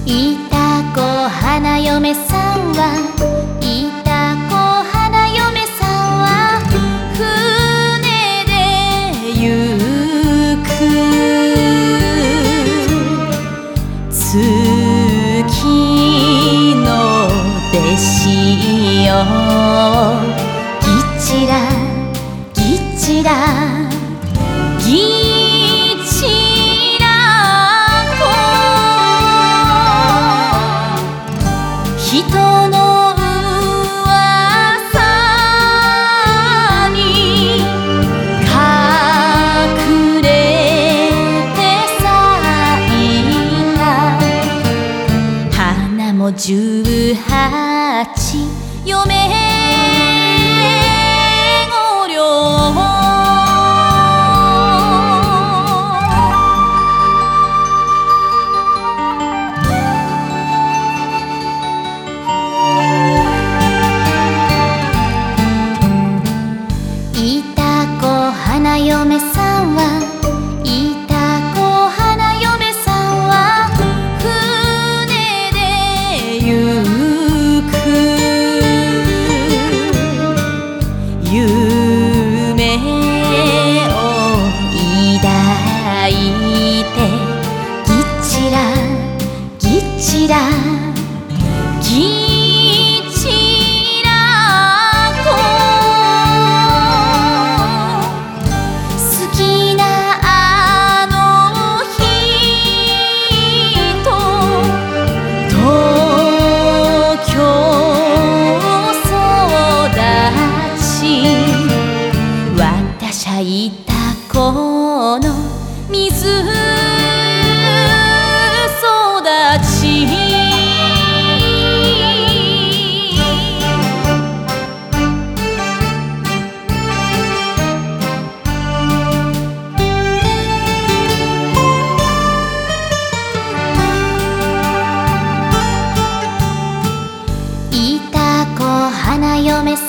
いた子花嫁さんはいた子花嫁さんは船で行く月の弟子よぎちらぎちらぎちらこ人の噂に隠れて咲いた花も18嫁御寮いた子花嫁さんはいた子花嫁さんは船で行く夢を抱いてぎちらぎちらぎちらこ好きなあの人東京育ち私はいた子の水育ちいた子花嫁さん